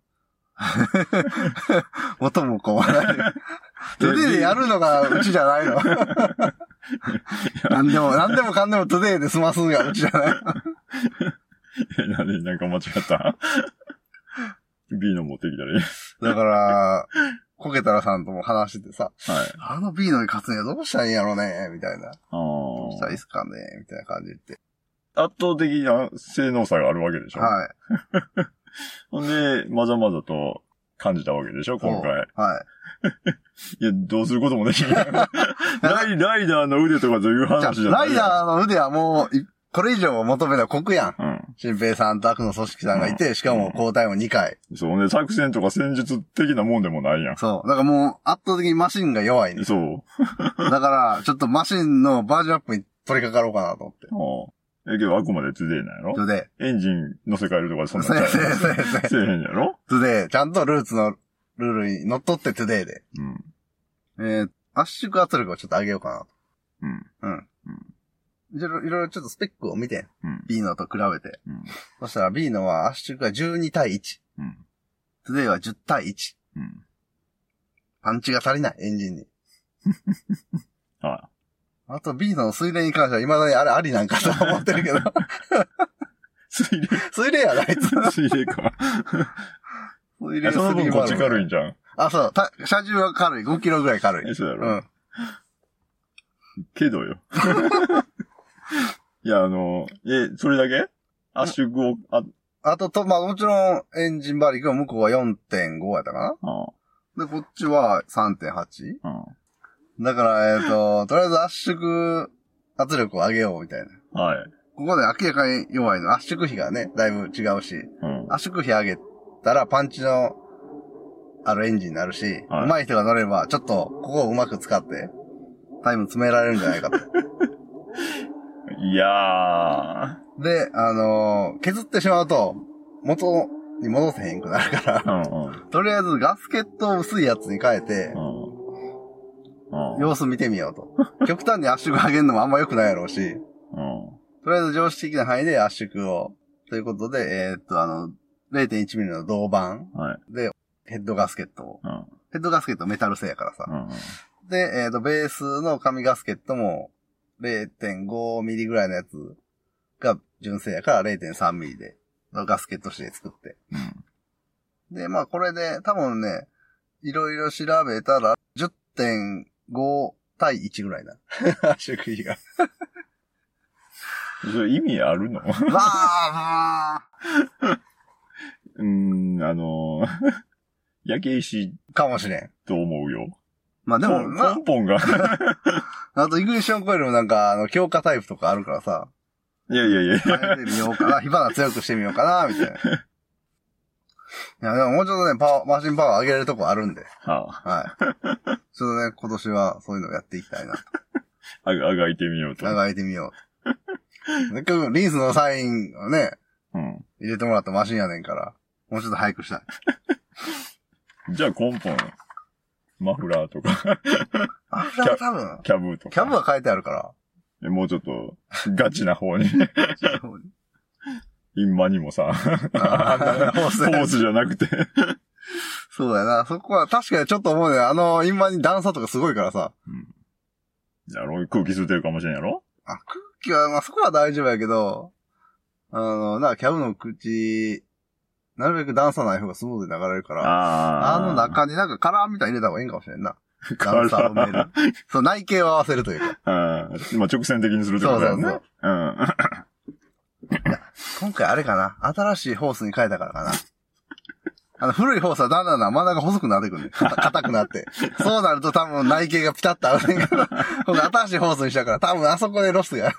Speaker 1: 元も子もない。トゥデイでやるのがうちじゃないの。なんでも、なんでもかんでもトゥデイで済ますんがうちじゃないの。
Speaker 2: え、なんで、なんか間違った ?B の持ってきたらいい。
Speaker 1: だから、コケタラさんとも話しててさ、
Speaker 2: はい、
Speaker 1: あの B のに勝つにはどうしたらいいんやろうねみたいな。
Speaker 2: ど
Speaker 1: うしたらいいっすかねみたいな感じで言って。
Speaker 2: 圧倒的な性能差があるわけでしょ。
Speaker 1: はい。
Speaker 2: ほんで、まざまざと感じたわけでしょ、今回。
Speaker 1: はい。
Speaker 2: いや、どうすることもできない。ライ、ライダーの腕とかという話じゃない。
Speaker 1: ライダーの腕はもう、これ以上求めたら酷やん。
Speaker 2: うん。
Speaker 1: 新平さんと悪の組織さんがいて、うん、しかも交代もにかい。
Speaker 2: そうね、作戦とか戦術的なもんでもないやん。
Speaker 1: そう。だからもう、圧倒的にマシンが弱いね。
Speaker 2: そう。
Speaker 1: だから、ちょっとマシンのバージョンアップに取り掛かろうかなと思って。
Speaker 2: ああ。え、けどあくまでトゥデイなんやろ？
Speaker 1: トゥデイ。
Speaker 2: エンジン乗せ替えるとかそんなちゃうやん。
Speaker 1: せえせえせえせえ。
Speaker 2: せえへんやろ？
Speaker 1: トゥデイ。ちゃんとルーツのルールに乗っ取ってトゥデイで。うん。えー、圧縮圧力をちょっと上げようかなと。
Speaker 2: うん。
Speaker 1: うん。うん。いろいろちょっとスペックを見て。
Speaker 2: うん。
Speaker 1: B のと比べて。
Speaker 2: うん。
Speaker 1: そしたら B のは圧縮がじゅうにたいいち。
Speaker 2: うん。
Speaker 1: トゥデイはじゅうたいいち。
Speaker 2: うん。
Speaker 1: パンチが足りない、エンジンに。
Speaker 2: はい。
Speaker 1: あと B の水冷に関しては未だにあれありなんかと思ってるけど。
Speaker 2: 水冷
Speaker 1: 水冷やな、あいつ。
Speaker 2: 水冷か。
Speaker 1: 水冷
Speaker 2: その分こっち軽いんじゃん。
Speaker 1: あ、そう。た車重は軽い。ごキロぐらい軽い。
Speaker 2: え、そうやろ。
Speaker 1: うん。
Speaker 2: けどよ。いや、あの、え、それだけ圧縮を、あ、
Speaker 1: あと、と、まあもちろんエンジン馬力は向こうは よんてんご やったかな。
Speaker 2: ああ
Speaker 1: で、こっちは さんてんはち。
Speaker 2: ああ
Speaker 1: だから、えっと、とりあえず圧縮圧力を上げようみたいな。
Speaker 2: はい。
Speaker 1: ここで明らかに弱いの。圧縮比がね、だいぶ違うし、うん、圧縮比上げたらパンチのあるエンジンになるし、はい、上手い人が乗れば、ちょっとここをうまく使って、タイム詰められるんじゃないかと。
Speaker 2: いや
Speaker 1: ー。で、あのー、削ってしまうと、元に戻せへんくなるから、うんうん、とりあえずガスケットを薄いやつに変えて、うんうん、様子見てみようと。極端に圧縮上げるのもあんま良くないやろうし、うん、とりあえず常識的な範囲で圧縮を、ということで、えー、っと、あの、れいてんいちミリの銅板で、はい、ヘッドガスケットを、うん、ヘッドガスケットメタル製やからさ、うんうん、で、えー、っと、ベースの紙ガスケットも れいてんごミリぐらいのやつが純正やから れいてんさんミリで、ガスケット紙で作って、うん。で、まあこれで多分ね、いろいろ調べたら じゅってんご 対いちぐらいな。圧縮比が。
Speaker 2: それ意味あるの？まあ、まあ。うーん、あのー、焼け石。
Speaker 1: かもしれん。
Speaker 2: と思うよ。
Speaker 1: まあでも、
Speaker 2: まあ、根本が。
Speaker 1: あと、イグニッションコイルもなんか、あの、強化タイプとかあるからさ。
Speaker 2: いやいやいや。
Speaker 1: 変えてみようかな。火花強くしてみようかな、みたいな。いや、でももうちょっとね、パワー、マシンパワー上げれるとこあるんで。はあ、はい。ちょっとね、今年はそういうのをやっていきたいなと。
Speaker 2: あが、あがいてみようと。
Speaker 1: あがいてみようと。結局、リンスのサインをね、うん、入れてもらったマシンやねんから、もうちょっと早くしたい。
Speaker 2: じゃあ根本、マフラーとか。
Speaker 1: マフラー多分。
Speaker 2: キャブとか。
Speaker 1: キャブは書いてあるから。
Speaker 2: もうちょっと、ガチな方に。ガチな方に。インマにもさ、あホース。ホースじゃなくて。
Speaker 1: そうだよな。そこは確かにちょっと思うね。あの、インマに段差とかすごいからさ。うん。
Speaker 2: やろ空気吸ってるかもしれんやろ
Speaker 1: あ、空気は、まあ、そこは大丈夫やけど、あの、な、キャブの口、なるべく段差ない方がスムーズに流れるから、あ, あの中になんかカラーみたいに入れた方がいいんかもしれんな。段差を埋める。そう、内径を合わせるというか。
Speaker 2: あまあ、直線的にするってことだよね。そうそうそう。うん。
Speaker 1: 今回あれかな新しいホースに変えたからかな。あの、古いホースはだんだんな真ん中細くなってくるんで。硬くなって。そうなると多分内径がピタッと合うねんけど、今回新しいホースにしたから多分あそこでロスが。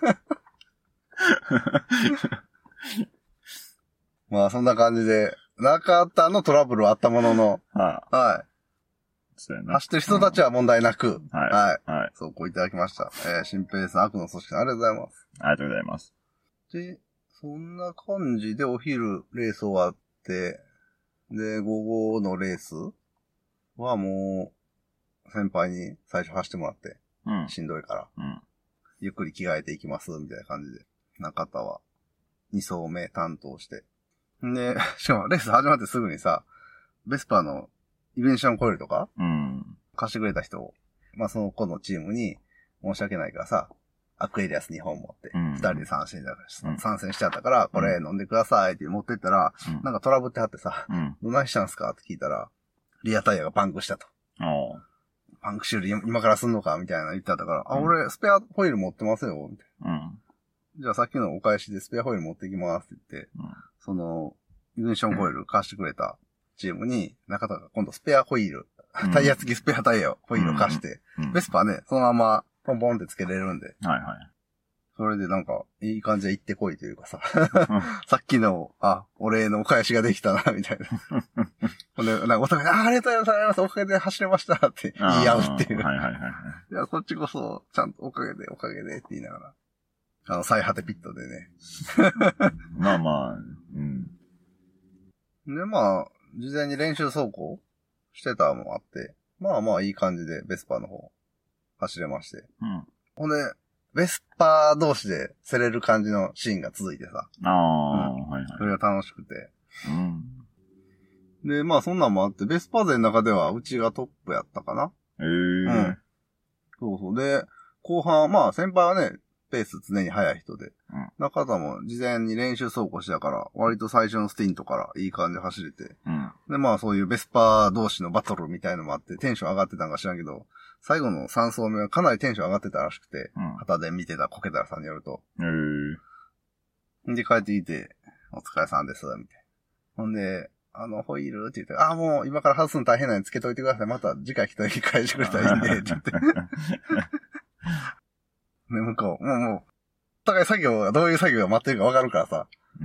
Speaker 1: まあそんな感じで、なかったのトラブルはあったものの、はい。はい。そうやな。走ってる人たちは問題なく、うん、はい。はい。はい。そうこういただきました。えー、新平さん、悪の組織さん、ありがとうございます。
Speaker 2: ありがとうございます。
Speaker 1: で、そんな感じでお昼レース終わって、で、午後のレースはもう、先輩に最初走ってもらって、うん、しんどいから、うん、ゆっくり着替えていきます、みたいな感じで、中田はに走目担当して。で、しかもレース始まってすぐにさ、ベスパーのイベンションコイルとか、うん、貸してくれた人を、まあその子のチームに申し訳ないからさ、アクエリアスにほん持って、二、うん、人で参戦だから、うん、参戦しちゃったから、これ飲んでくださいって持ってったら、うん、なんかトラブってはってさ、うん、どないしたんすかって聞いたら、リアタイヤがパンクしたと。パンク修理今からすんのかみたいなの言ってたから、うん、あ、俺スペアホイール持ってますよ、みたいな。うん、じゃあさっきのお返しでスペアホイール持ってきますって言って、うん、その、イグニッションホイール貸してくれたチームに、中田が今度スペアホイール、うん、タイヤ付きスペアタイヤホイールを貸して、うん、ベスパーね、そのままポンポンってつけれるんで。はいはい。それでなんか、いい感じで行ってこいというかさ。さっきの、あ、お礼のお返しができたな、みたいな。ほんで、なんかお互い、あ、ありがとうございます、おかげで走れましたって言い合うっていう。はいはいはい。いや、こっちこそ、ちゃんとおかげで、おかげでって言いながら。あの、最果てピットでね。
Speaker 2: まあまあ、うん。
Speaker 1: で、まあ、事前に練習走行してたのもあって、まあまあいい感じでベスパーの方走れまして。うん。ほんで、ベスパー同士で競れる感じのシーンが続いてさ。ああ、うん、はいはい。それが楽しくて。うん。で、まあそんなんもあって、ベスパー勢の中ではうちがトップやったかな。へえ。うん。そうそう。で、後半、まあ先輩はね、ペース常に速い人で。うん。中田も事前に練習走行してたから、割と最初のスティントからいい感じで走れて。うん。で、まあそういうベスパー同士のバトルみたいのもあって、テンション上がってたんか知らんけど、最後のさん走目はかなりテンション上がってたらしくて、うん、旗で見てたコケタラさんによると。へー。で、帰ってきて、お疲れさんです、みたいな。ほんで、あの、ホイールって言って、あ、もう今から外すの大変なんでつけといてください。また次回一息返してくれたらいいんで、って言って。で、向こう、もうも互い作業が、どういう作業が待ってるか分かるからさ。
Speaker 2: うん、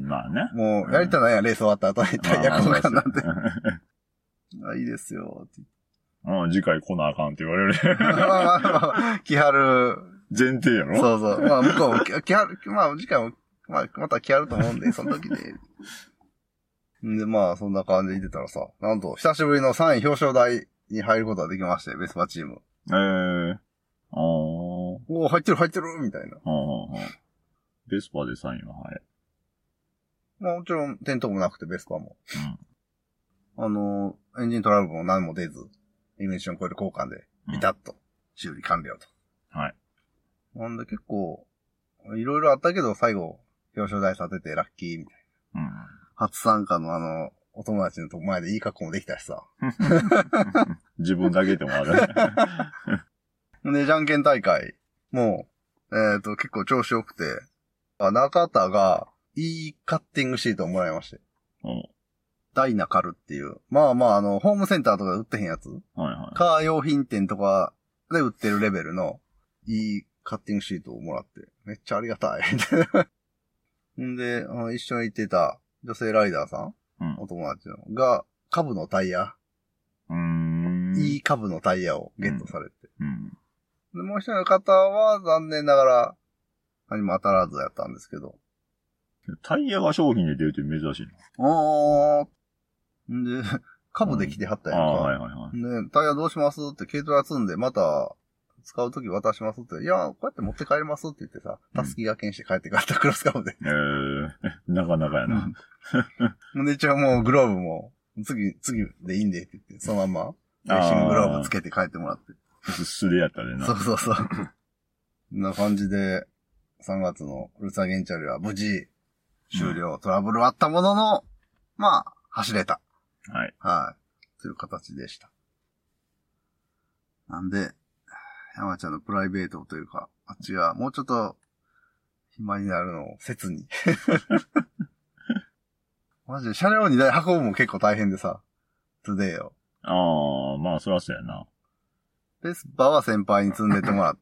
Speaker 2: まあね。
Speaker 1: もう、やりたないやん、レース終わった後にタイヤ交換なんて。あ、いいですよ、って。
Speaker 2: うん、次回来なあかんって言われる。
Speaker 1: まあまあまあ、来はる。
Speaker 2: 前提やろ？
Speaker 1: そうそう。まあ、向こうも来はる、まあ、次回も、まあ、また来はると思うんで、その時で。で、まあ、そんな感じでいてたらさ、なんと、久しぶりのさんい表彰台に入ることができまして、ベスパチーム。
Speaker 2: ええー。あー。お
Speaker 1: ー、入ってる入ってるみたいな。あ
Speaker 2: ー。ベスパでさんいは、はい。
Speaker 1: まあ、もちろん、転倒もなくて、ベスパも。うん。あの、エンジントラブルも何も出ず、イミッションコイル交換で、ビタッと、修理完了と。
Speaker 2: うん、はい。
Speaker 1: なんで結構、いろいろあったけど、最後、表彰台立ててラッキーみたいな。うん。初参加のあの、お友達のとこ前でいい格好もできたしさ。
Speaker 2: 自分だけでもある。
Speaker 1: で、じゃんけん大会もう、えっと、結構調子良くて、中田がいいカッティングシートをもらいまして。うん。ダイナカルっていう。まあまあ、あの、ホームセンターとかで売ってへんやつ。はいはい。カー用品店とかで売ってるレベルのいいカッティングシートをもらって、めっちゃありがたい。んで、一緒に行ってた女性ライダーさん、うん、お友達のが、株のタイヤ。うーん。いい株のタイヤをゲットされて。うん。で、もう一人の方は残念ながら何も当たらずやったんですけど。
Speaker 2: タイヤが商品で出るって珍しいな。
Speaker 1: あー。んで、株で来てはったやんか。うん、あ、
Speaker 2: はいはいはい。
Speaker 1: で、タイヤどうしますって軽トラ積んで、また、使うとき渡しますって。いや、こうやって持って帰りますって言ってさ、たすきがけんして帰って帰ったクロスカブで。
Speaker 2: ええー、なかなかやな。
Speaker 1: うん、で、一応もうグローブも、次、次でいいんでって言って、そのまま、レーシンググローブつけて帰ってもらって。
Speaker 2: 素でやったでな。
Speaker 1: そうそうそう。こんな感じで、さんがつのウルツァゲンチャリは無事、終了、うん、トラブルはあったものの、まあ、走れた。はい。はい。という形でした。なんで、山ちゃんのプライベートというか、あっちがもうちょっと暇になるのを切に。マジで車両に台運ぶも結構大変でさ、トゥデイよ。
Speaker 2: ああ、まあそらそうやな。
Speaker 1: ベスパは先輩に積んでてもらって、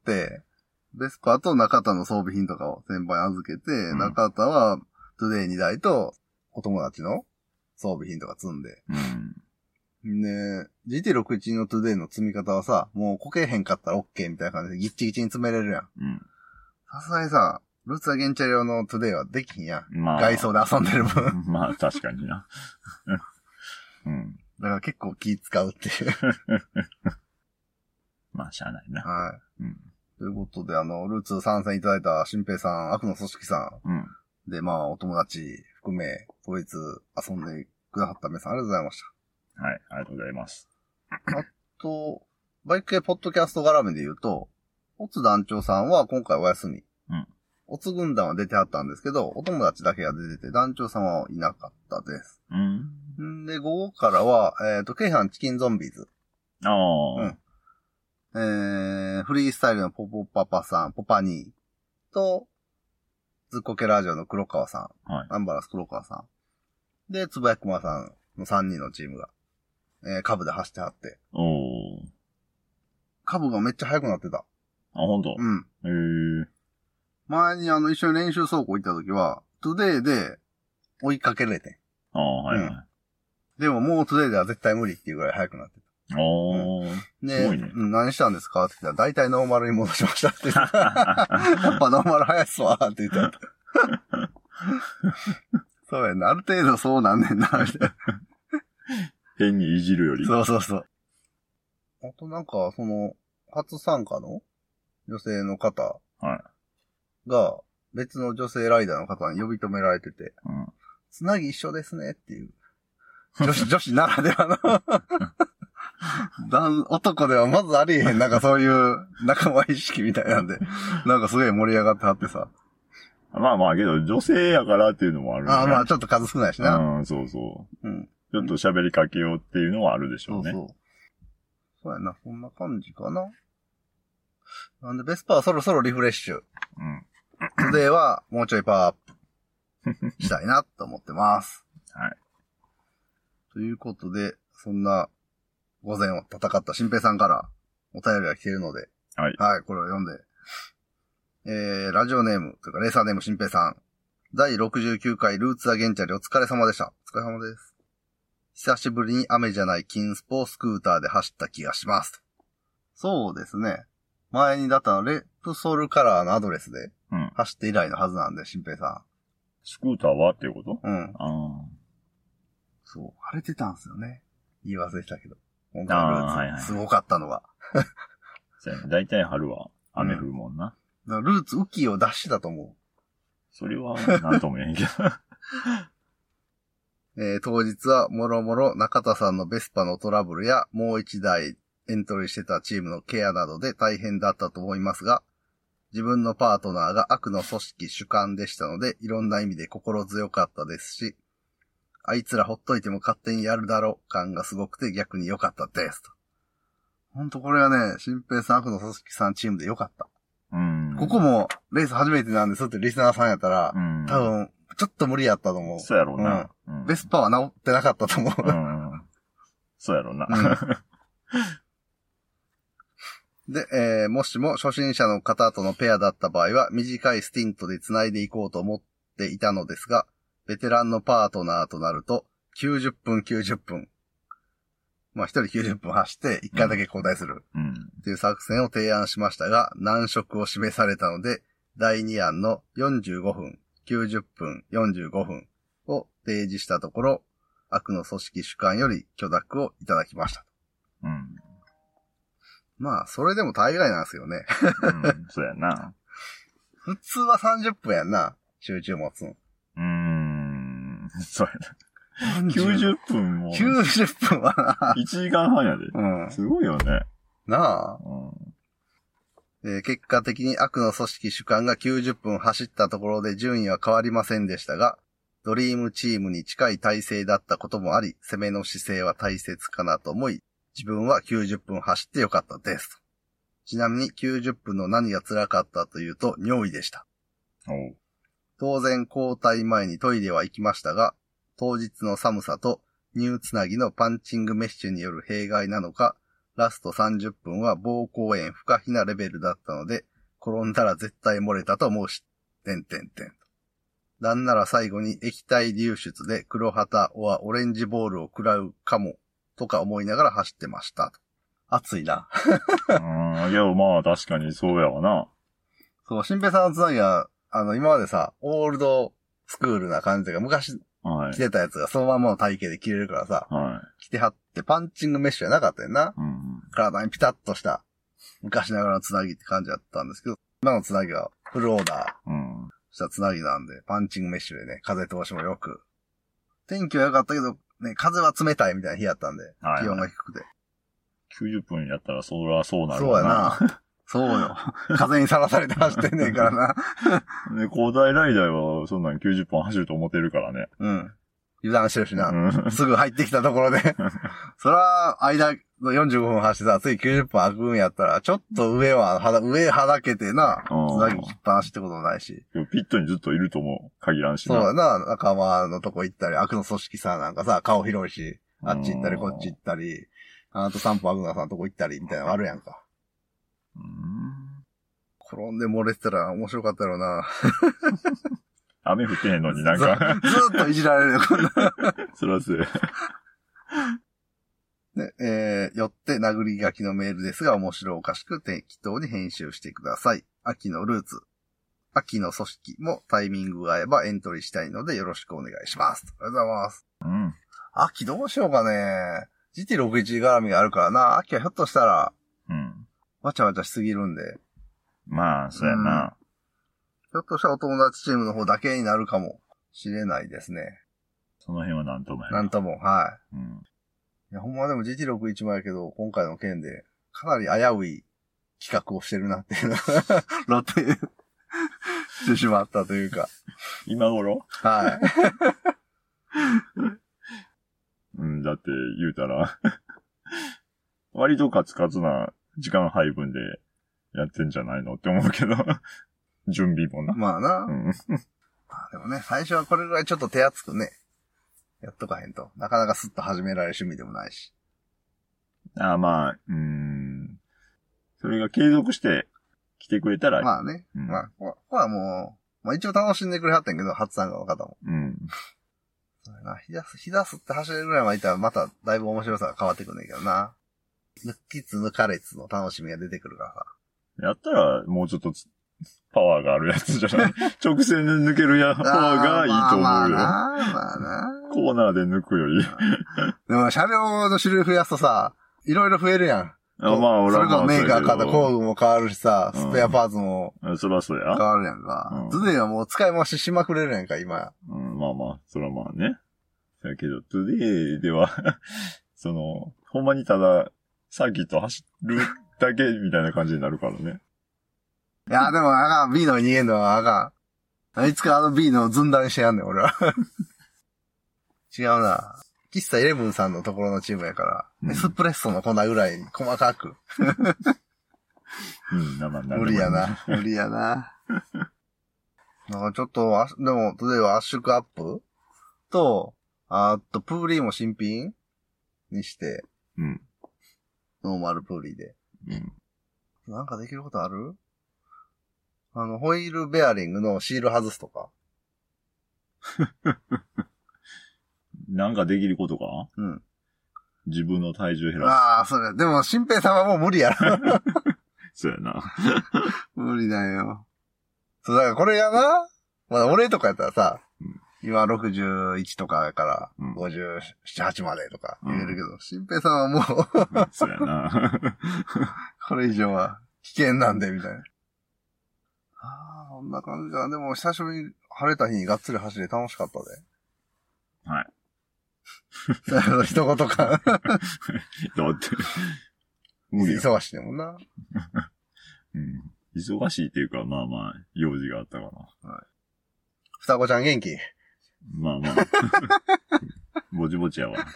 Speaker 1: ベスパと中田の装備品とかを先輩に預けて、うん、中田はトゥデイにだいとお友達の装備品とか積んで。うん、で、ジーティーろくじゅういち のトゥデイの積み方はさ、もうこけへんかったら OK みたいな感じでギッチギチに積めれるやん。さすがにさ、ルツァゲンチャリ用のトゥデイはできひんやん。まあ、外装で遊んでる分。
Speaker 2: まあ確かにな。
Speaker 1: うん。だから結構気使うっていう。
Speaker 2: まあしゃあないな。
Speaker 1: はい。うん。ということで、あの、ルーツ参戦いただいた新平さん、悪の組織さん。うん。で、まあ、お友達含め、当日遊んでくださった皆さん、ありがとうございました。
Speaker 2: はい、ありがとうございます。
Speaker 1: あと、バイク系ポッドキャスト絡みで言うと、オツ団長さんは今回お休み。うん。オツ軍団は出てはったんですけど、お友達だけが出てて、団長さんはいなかったです。うん。んで、午後からは、えっ、ー、と、京阪チキンゾンビーズ。ああ。うん。えー、フリースタイルのポポパパさん、ポパニーと、ズッコケラジオの黒川さん、はい、アンバラス黒川さん。で、つばやくまさんのさんにんのチームが、えー、カブで走ってはって。おー。カブがめっちゃ速くなってた。
Speaker 2: あ、ほんと？
Speaker 1: うん。へー。前にあの、一緒に練習走行行った時は、トゥデイで追いかけれてん。
Speaker 2: ああ、はいはい、うん。
Speaker 1: でももうトゥデイでは絶対無理っていうぐらい速くなってた。おー、うん、ですごいね。うん、何したんですかって言ったら、大体ノーマルに戻しましたって言って。やっぱノーマル速いっすわって言ってた。そうやな、ある程度そうなんねんな、みたいな。
Speaker 2: 変にいじるより。
Speaker 1: そうそうそう。あとなんか、その、初参加の女性の方が、別の女性ライダーの方に呼び止められてて、うん、つなぎ一緒ですねっていう。女子、女子ならではの。男ではまずありえへん、なんかそういう仲間意識みたいなんで、なんかすごい盛り上がってはってさ。
Speaker 2: まあまあけど、女性やからっていうのもあるね。
Speaker 1: ああまあちょっと数少ないしな。
Speaker 2: うん、そうそう。うん。ちょっと喋りかけようっていうのはあるでしょうね。そうそう。
Speaker 1: そうやな、そんな感じかな。なんで、ベスパはそろそろリフレッシュ。うん。トゥデイはもうちょいパワーアップしたいなと思ってます。はい。ということで、そんな、午前を戦った新平さんからお便りが来ているので、はい。はい、これを読んで、 えー、ラジオネーム、というかレーサーネームしんぺいさん。だいろくじゅうきゅうかいルーツアゲンチャリお疲れ様でした。お疲れ様です。久しぶりに雨じゃない金スポスクーターで走った気がします。そうですね。前にだったのレプソルカラーのアドレスで走って以来のはずなんで、しんぺいさん。
Speaker 2: スクーターはっていうこと？
Speaker 1: うん。あそう、晴れてたんですよね。言い忘れてたけど。今回のルーツ、はいはい、すごかったのが。
Speaker 2: だいたい春は雨降るもんな。
Speaker 1: うん、ルーツ浮きを出してたと思う。
Speaker 2: それは、なんとも言えんけど。
Speaker 1: えー、当日はもろもろ中田さんのベスパのトラブルやもう一台エントリーしてたチームのケアなどで大変だったと思いますが、自分のパートナーが悪の組織主幹でしたので、いろんな意味で心強かったですし、あいつらほっといても勝手にやるだろ感がすごくて逆に良かったですと。ほんとこれはね、新平さん悪の組織さんチームで良かった。うん。ここもレース初めてなんですってリスナーさんやったら、うん、多分ちょっと無理やったと思う。
Speaker 2: そうやろうな。
Speaker 1: うん。ベスパは治ってなかったと思う。うん。
Speaker 2: そうやろうな。
Speaker 1: うん、で、えー、もしも初心者の方とのペアだった場合は短いスティントで繋いでいこうと思っていたのですが、ベテランのパートナーとなるときゅうじゅっぷんきゅうじゅっぷん。まあ一人きゅうじゅっぷん走っていっかいだけ交代する。うん。っていう作戦を提案しましたが、難色を示されたので、だいに案のよんじゅうごふん、きゅうじゅっぷん、よんじゅうごふんを提示したところ、悪の組織主幹より許諾をいただきました。うん。まあ、それでも大概なんですよね。
Speaker 2: うん、そうやな。
Speaker 1: 普通はさんじゅっぷんやんな、集中持つの。
Speaker 2: うーん、そうやな。きゅうじゅっぷんも。
Speaker 1: きゅうじゅっぷんはな。
Speaker 2: いちじかんはんやで。うん。すごいよね。
Speaker 1: なあ。うんえー、結果的に悪の組織主幹がきゅうじゅっぷん走ったところで順位は変わりませんでしたが、ドリームチームに近い体制だったこともあり、攻めの姿勢は大切かなと思い、自分はきゅうじゅっぷん走ってよかったです。ちなみにきゅうじゅっぷんの何が辛かったというと、尿意でした。おう当然交代前にトイレは行きましたが、当日の寒さと乳つなぎのパンチングメッシュによる弊害なのか、ラストさんじゅっぷんは膀胱炎不可避なレベルだったので、転んだら絶対漏れたと思うし、てんてんてん。なんなら最後に液体流出で黒旗はオレンジボールを食らうかも、とか思いながら走ってました。暑いな。
Speaker 2: うーん、いや、まあ確かにそうやわな。
Speaker 1: そう、新平さんのつなぎは、あの、今までさ、オールドスクールな感じが昔、着てたやつがそのままの体型で着れるからさ、はい、着てはってパンチングメッシュじゃなかったよな、うんうん。体にピタッとした昔ながらのつなぎって感じだったんですけど、今のつなぎはフルオーダーしたつなぎなんで、パンチングメッシュでね、風通しもよく。天気は良かったけど、ね、風は冷たいみたいな日やったんで、はいはい、気温が低くて。
Speaker 2: きゅうじゅっぷんやったらそらそうなる
Speaker 1: わな。そうやな。そうよ。風にさらされて走ってんねんからな。
Speaker 2: ね、高台ライダーはそんなんきゅうじゅっぷん走ると思ってるからね。
Speaker 1: うん。油断してるしな。うん、すぐ入ってきたところで。そら、間のよんじゅうごふん走ってさ、次きゅうじゅっぷん開くんやったら、ちょっと上は、はだ、上はだけてな、つなぎ切っぱなしってことないし。
Speaker 2: でもピットにずっといるとも限らんし
Speaker 1: な。そうだな、仲間のとこ行ったり、悪の組織さ、なんかさ、顔広いし、あっち行ったりこっち行ったり、あと散歩アグナさんのとこ行ったり、みたいなのあるやんか。うーん転んで漏れてたら面白かったろうな。
Speaker 2: 雨降ってへんのになんか
Speaker 1: ず。ずーっといじられるよ、こんな。
Speaker 2: そらせ。
Speaker 1: で、えー、よって殴り書きのメールですが面白おかしく適当に編集してください。秋のルーツ。秋の組織もタイミングが合えばエントリーしたいのでよろしくお願いします。ありがとうございます。うん。秋どうしようかね。ジーティーろくじゅういち 絡みがあるからな。秋はひょっとしたら、うん。わちゃわちゃしすぎるんで。
Speaker 2: まあ、そうやな、うん。
Speaker 1: ひょっとしたらお友達チームの方だけになるかもしれないですね。
Speaker 2: その辺はなんともや
Speaker 1: な。なんとも、はい。うん、いや、ほんまでも ジーティーろくじゅういち もやけど、今回の件で、かなり危うい企画をしてるなっていうのが、露呈してしまったというか。
Speaker 2: 今頃
Speaker 1: はい。
Speaker 2: うん、だって言うたら、割とカツカツな時間配分でやってんじゃないのって思うけど。準備もな。
Speaker 1: まあな。うん、まあでもね、最初はこれぐらいちょっと手厚くね、やっとかへんと。なかなかスッと始められる趣味でもないし。
Speaker 2: ああまあ、うーん。それが継続して来てくれたら。
Speaker 1: まあね。うん、まあ、ここはもう、まあ一応楽しんでくれはったんやけど、初参加の方も。うん。そうやな。日出す、日出すって走れるぐらいまでいたら、まただいぶ面白さが変わってくるんだけどな。抜きつ抜かれつの楽しみが出てくるからさ。
Speaker 2: やったら、もうちょっと、パワーがあるやつじゃない直線で抜けるや、パワーがいいと思うよ。まあな、まあな。コーナーで抜くより。
Speaker 1: でも車両の種類増やすとさ、いろいろ増えるやん。
Speaker 2: あまあ、俺
Speaker 1: はそれこそメーカー変わった工具も変わるしさ、スペアパーツも。
Speaker 2: うん、そらそうや。
Speaker 1: 変わるやんか。トゥデイはもう使い回ししまくれるやんか、今。
Speaker 2: うん、まあまあ、そらまあね。だけど、トゥデイでは、その、ほんまにただ、サーキット走るだけみたいな感じになるからね。
Speaker 1: いや、でもあかん。B のに逃げんのはあかん。いつかあの B のずんだんしてやんねん、俺は。違うな。喫茶イレブンさんのところのチームやから、うん、エスプレッソの粉ぐらい細かく。
Speaker 2: うん、生
Speaker 1: 無理やな。無理やな。なんかちょっと、でも、トゥデイは圧縮アップと、あと、プーリーも新品にして、うん。ノーマルプーリーで。うん。なんかできることある？あの、ホイールベアリングのシール外すとか。
Speaker 2: なんかできることか？うん。自分の体重減らす。
Speaker 1: ああ、それ。でも、新平さんはもう無理やろ。
Speaker 2: そうやな。無
Speaker 1: 理だよ。そう、だからこれやな。まだ俺とかやったらさ、うん、今ろくじゅういちとかやから、うん、ごじゅうなな、はちまでとか言えるけど、新、うん、平さんはもう、
Speaker 2: そうやな。
Speaker 1: これ以上は危険なんで、みたいな。ああ、こんな感じだ。でも、久しぶりに晴れた日にがっつり走れ楽しかったで。
Speaker 2: はい。
Speaker 1: 一言か。
Speaker 2: だって、
Speaker 1: 無理。忙しいねもんな。
Speaker 2: うん。忙しいっていうか、まあまあ、用事があったかな。はい。
Speaker 1: 双子ちゃん元気？
Speaker 2: まあまあ。ぼちぼちやわ。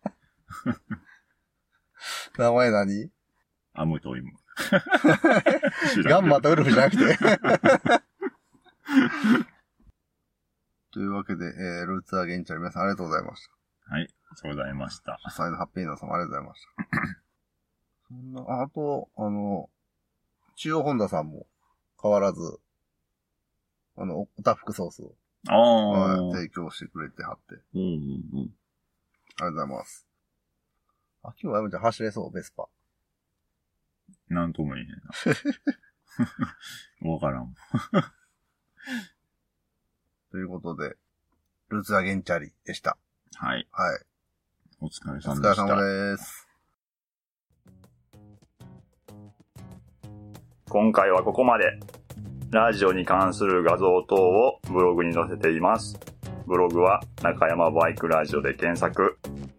Speaker 1: 名前何？
Speaker 2: アムとイム。
Speaker 1: ガンマとウルフじゃなくて。というわけで、えー、ルーツアゲンチャー皆さんありがとうございました。
Speaker 2: はい、ありがとうございました。
Speaker 1: サイドハッピーナーさんもありがとうございました。そんな、あ、あと、あの、中央ホンダさんも変わらず、あの、オタフクソースを、ああ、提供してくれてはって。うんうんうん。ありがとうございます。あ、今日はやめちゃん走れそう、ベスパ。
Speaker 2: なんとも言えへんな。わからん。
Speaker 1: ということで、ルーツアゲンチャリでした。
Speaker 2: はい。
Speaker 1: はい。
Speaker 2: お疲れ様でした。
Speaker 1: お疲れ様です。
Speaker 2: 今回はここまで。ラジオに関する画像等をブログに載せています。ブログは中山バイクラジオで検索。